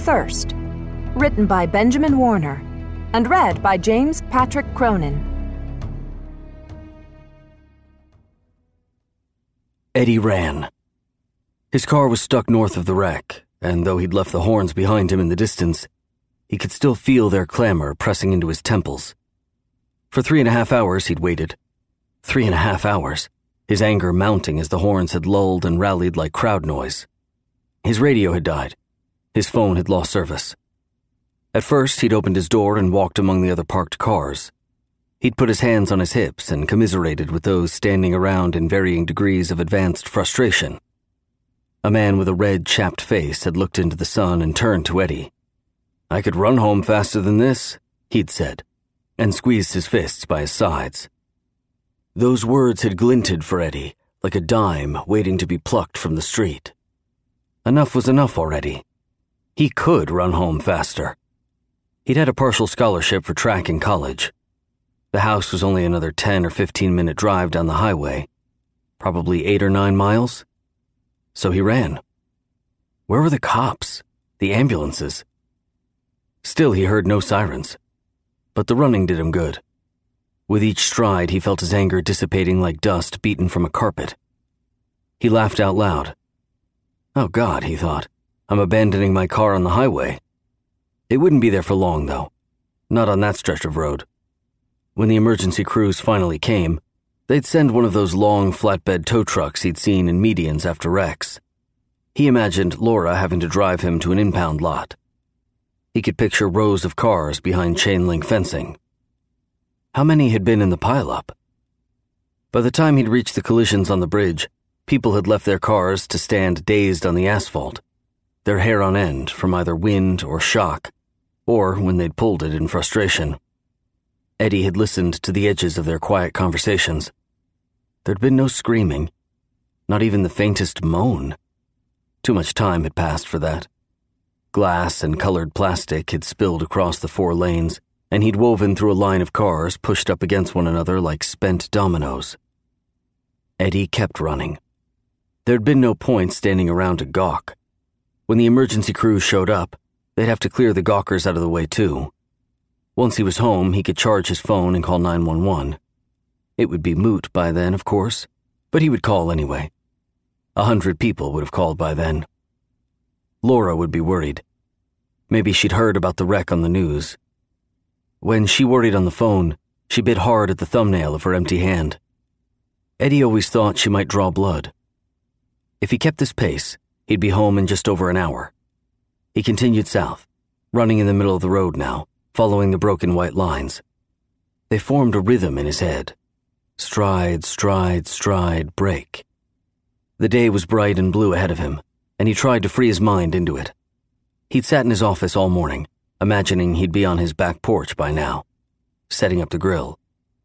Thirst, written by Benjamin Warner, and read by James Patrick Cronin. Eddie ran. His car was stuck north of the wreck, and though he'd left the horns behind him in the distance, he could still feel their clamor pressing into his temples. For 3.5 hours he'd waited. 3.5 hours, his anger mounting as the horns had lulled and rallied like crowd noise. His radio had died. His phone had lost service. At first, he'd opened his door and walked among the other parked cars. He'd put his hands on his hips and commiserated with those standing around in varying degrees of advanced frustration. A man with a red, chapped face had looked into the sun and turned to Eddie. "I could run home faster than this," he'd said, and squeezed his fists by his sides. Those words had glinted for Eddie like a dime waiting to be plucked from the street. Enough was enough already. He could run home faster. He'd had a partial scholarship for track in college. The house was only another 10 or 15-minute drive down the highway, probably 8 or 9 miles. So he ran. Where were the cops? The ambulances? Still, he heard no sirens. But the running did him good. With each stride, he felt his anger dissipating like dust beaten from a carpet. He laughed out loud. "Oh God," he thought, "I'm abandoning my car on the highway." It wouldn't be there for long, though. Not on that stretch of road. When the emergency crews finally came, they'd send one of those long flatbed tow trucks he'd seen in medians after wrecks. He imagined Laura having to drive him to an impound lot. He could picture rows of cars behind chain-link fencing. How many had been in the pileup? By the time he'd reached the collisions on the bridge, people had left their cars to stand dazed on the asphalt, their hair on end from either wind or shock, or when they'd pulled it in frustration. Eddie had listened to the edges of their quiet conversations. There'd been no screaming, not even the faintest moan. Too much time had passed for that. Glass and colored plastic had spilled across the 4 lanes, and he'd woven through a line of cars pushed up against one another like spent dominoes. Eddie kept running. There'd been no point standing around to gawk. When the emergency crews showed up, they'd have to clear the gawkers out of the way too. Once he was home, he could charge his phone and call 911. It would be moot by then, of course, but he would call anyway. 100 people would have called by then. Laura would be worried. Maybe she'd heard about the wreck on the news. When she worried on the phone, she bit hard at the thumbnail of her empty hand. Eddie always thought she might draw blood. If he kept this pace, he'd be home in just over an hour. He continued south, running in the middle of the road now, following the broken white lines. They formed a rhythm in his head. Stride, stride, stride, break. The day was bright and blue ahead of him, and he tried to free his mind into it. He'd sat in his office all morning, imagining he'd be on his back porch by now, setting up the grill.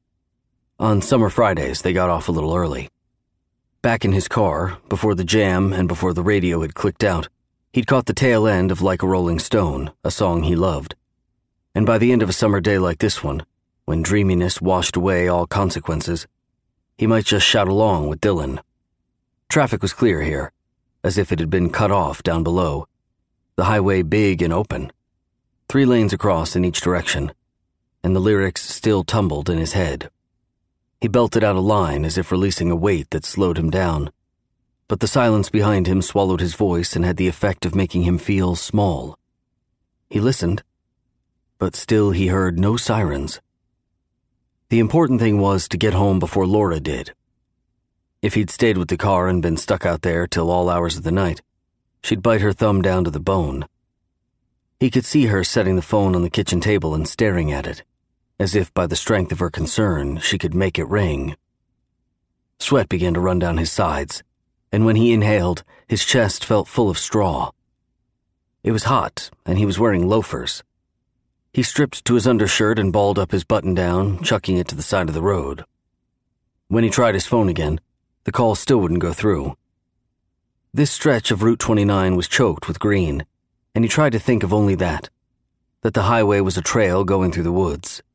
On summer Fridays, they got off a little early. Back in his car, before the jam and before the radio had clicked out, he'd caught the tail end of Like a Rolling Stone, a song he loved. And by the end of a summer day like this one, when dreaminess washed away all consequences, he might just shout along with Dylan. Traffic was clear here, as if it had been cut off down below, the highway big and open, 3 lanes across in each direction, and the lyrics still tumbled in his head. He belted out a line as if releasing a weight that slowed him down, but the silence behind him swallowed his voice and had the effect of making him feel small. He listened, but still he heard no sirens. The important thing was to get home before Laura did. If he'd stayed with the car and been stuck out there till all hours of the night, she'd bite her thumb down to the bone. He could see her setting the phone on the kitchen table and staring at it, as if by the strength of her concern she could make it ring. Sweat began to run down his sides, and when he inhaled, his chest felt full of straw. It was hot, and he was wearing loafers. He stripped to his undershirt and balled up his button-down, chucking it to the side of the road. When he tried his phone again, the call still wouldn't go through. This stretch of Route 29 was choked with green, and he tried to think of only that the highway was a trail going through the woods.